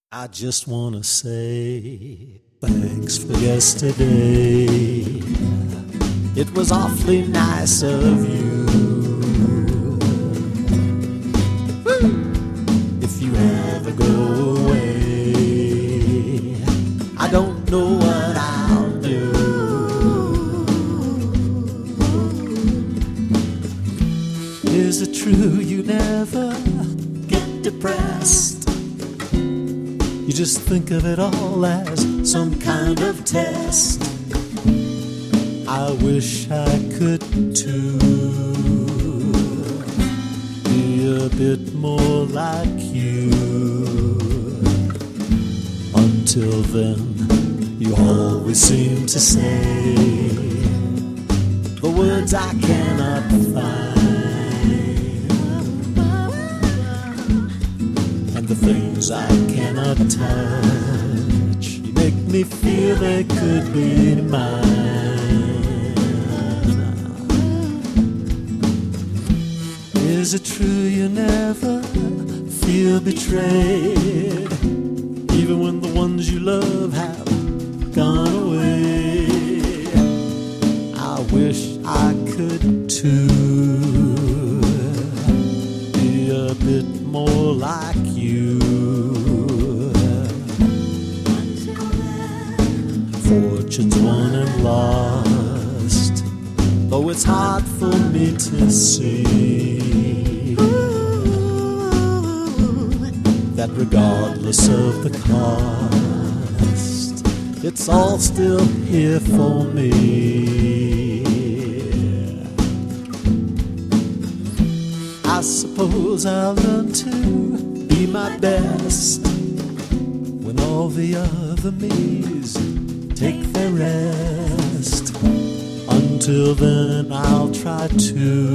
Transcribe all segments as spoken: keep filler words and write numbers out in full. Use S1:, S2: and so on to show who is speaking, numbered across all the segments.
S1: I just wanna say thanks for yesterday. It was awfully nice of you. Woo! If you ever go away, I don't know what I'll do. Is it true you never get depressed? You just think of it all as some kind of test. I wish I could too, be a bit more like you. Until then, you always seem to say the words I cannot find, and the things I cannot touch. You make me feel they could be mine. Is it true you never feel betrayed, even when the ones you love have gone away? I wish I could too, be a bit more like you. Fortune's won and lost, though it's hard for me to see that regardless of the cost, it's all still here for me. I suppose I'll learn to be my best when all the other me's take their rest. Until then I'll try to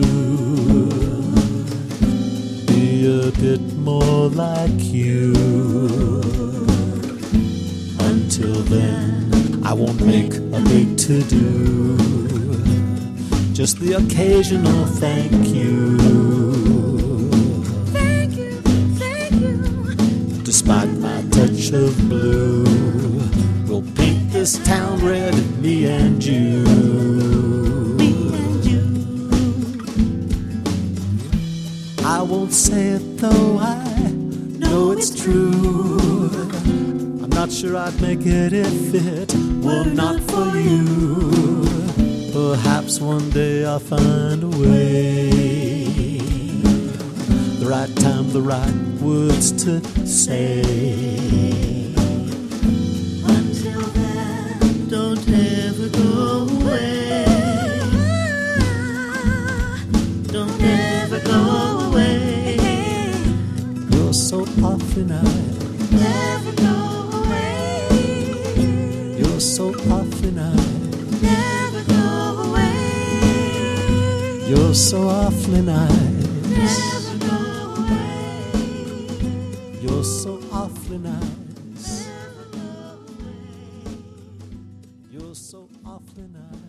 S1: be a bit more like you. Until then I won't make a big to-do, just the occasional thank you.
S2: Thank you, thank you.
S1: Despite my touch of blue, we'll paint this town red, me and you.
S2: Me and you.
S1: I won't say it though I know it's true. I'm not sure I'd make it if it were not for you. Perhaps one day I'll find a way, the right time, the right words to say.
S2: Until then, don't ever go away. Don't ever go away.
S1: You're so awfully nice.
S2: Never go away.
S1: You're so awfully nice.
S2: Never go away.
S1: You're so awfully nice.
S2: Never go away.
S1: You're so awfully nice.
S2: Never go away.
S1: You're so awfully nice.